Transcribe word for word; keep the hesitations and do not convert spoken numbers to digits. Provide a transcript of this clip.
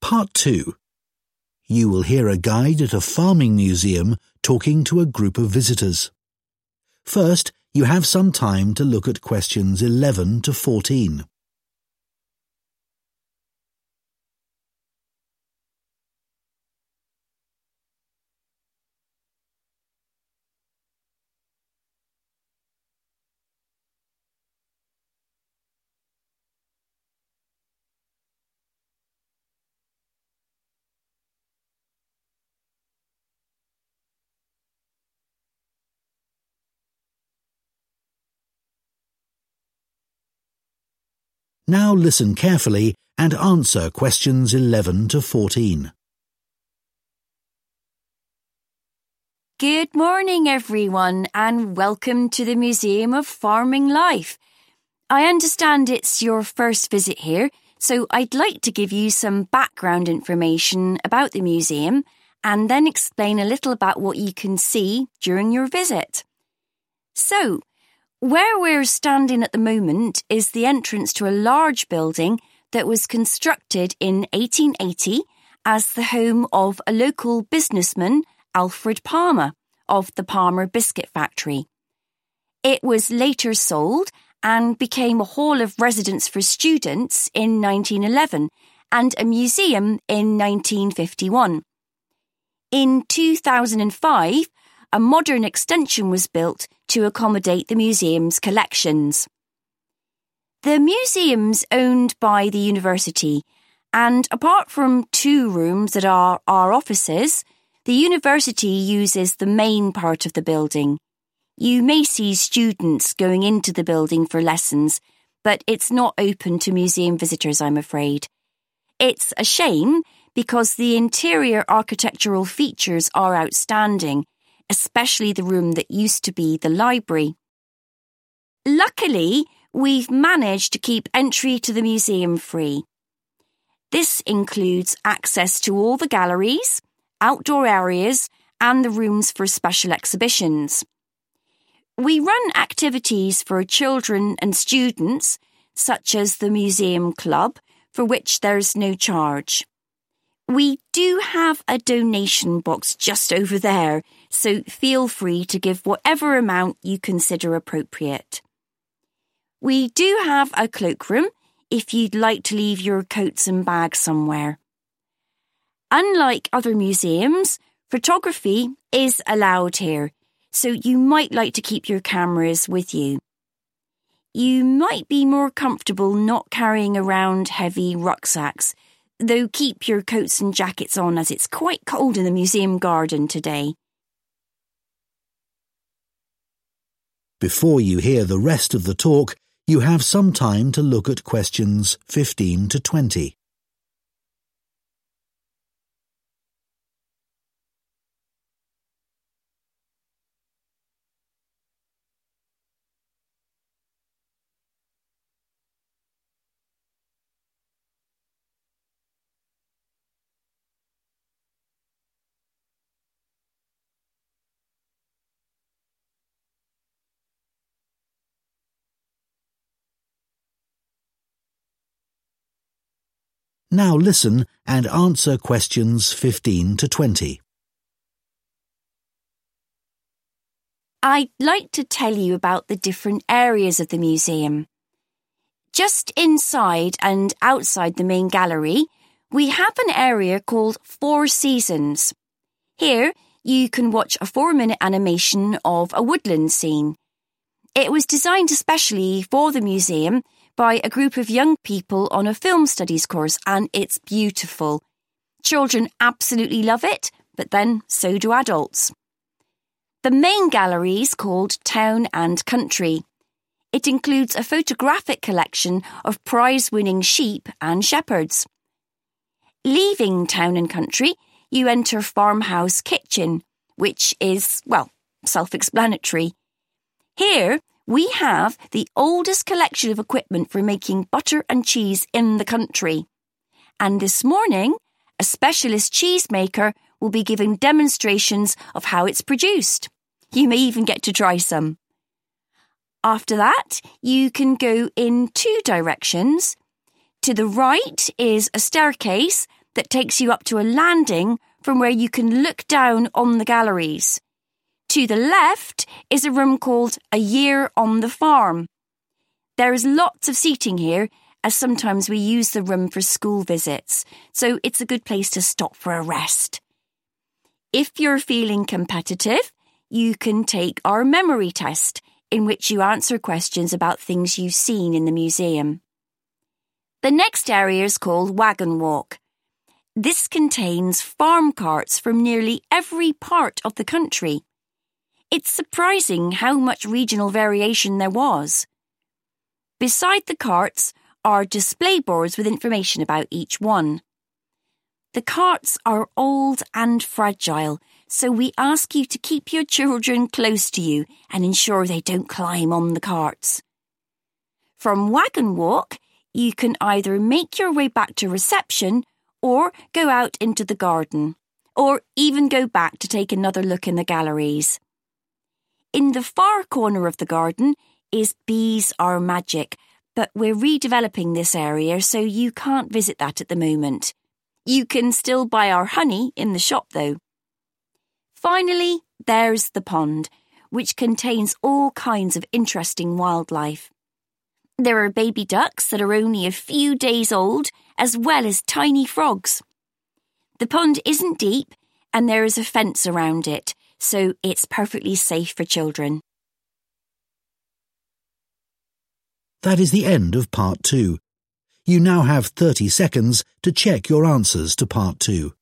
Part two. You will hear a guide at a farming museum talking to a group of visitors. First, you have some time to look at questions eleven to fourteen. Now listen carefully and answer questions eleven to fourteen. Good morning, everyone, and welcome to the Museum of Farming Life. I understand it's your first visit here, so I'd like to give you some background information about the museum and then explain a little about what you can see during your visit. So, where we're standing at the moment is the entrance to a large building that was constructed in eighteen eighty as the home of a local businessman, Alfred Palmer, of the Palmer Biscuit Factory. It was later sold and became a hall of residence for students in nineteen eleven and a museum in nineteen fifty-one. In two thousand five, a modern extension was built to accommodate the museum's collections. The museum's owned by the university, and apart from two rooms that are our offices, the university uses the main part of the building. You may see students going into the building for lessons, but it's not open to museum visitors, I'm afraid. It's a shame because the interior architectural features are outstanding, especially the room that used to be the library. Luckily, we've managed to keep entry to the museum free. This includes access to all the galleries, outdoor areas, and the rooms for special exhibitions. We run activities for children and students, such as the Museum Club, for which there's no charge. We do have a donation box just over there, so feel free to give whatever amount you consider appropriate. We do have a cloakroom if you'd like to leave your coats and bags somewhere. Unlike other museums, photography is allowed here, so you might like to keep your cameras with you. You might be more comfortable not carrying around heavy rucksacks, though keep your coats and jackets on as it's quite cold in the museum garden today. Before you hear the rest of the talk, you have some time to look at questions fifteen to twenty. Now listen and answer questions fifteen to twenty. I'd like to tell you about the different areas of the museum. Just inside and outside the main gallery, we have an area called Four Seasons. Here, you can watch a four-minute animation of a woodland scene. It was designed especially for the museum by a group of young people on a film studies course, and it's beautiful. Children absolutely love it, but then so do adults. The main gallery is called Town and Country. It includes a photographic collection of prize-winning sheep and shepherds. Leaving Town and Country, you enter Farmhouse Kitchen, which is, well, self-explanatory. Here, we have the oldest collection of equipment for making butter and cheese in the country. And this morning, a specialist cheesemaker will be giving demonstrations of how it's produced. You may even get to try some. After that, you can go in two directions. To the right is a staircase that takes you up to a landing from where you can look down on the galleries. To the left is a room called A Year on the Farm. There is lots of seating here, as sometimes we use the room for school visits, so it's a good place to stop for a rest. If you're feeling competitive, you can take our memory test, in which you answer questions about things you've seen in the museum. The next area is called Wagon Walk. This contains farm carts from nearly every part of the country. It's surprising how much regional variation there was. Beside the carts are display boards with information about each one. The carts are old and fragile, so we ask you to keep your children close to you and ensure they don't climb on the carts. From Wagon Walk, you can either make your way back to reception or go out into the garden, or even go back to take another look in the galleries. In the far corner of the garden is Bees Are Magic, but we're redeveloping this area, so you can't visit that at the moment. You can still buy our honey in the shop, though. Finally, there's the pond, which contains all kinds of interesting wildlife. There are baby ducks that are only a few days old, as well as tiny frogs. The pond isn't deep, and there is a fence around it, so it's perfectly safe for children. That is the end of part two. You now have thirty seconds to check your answers to part two.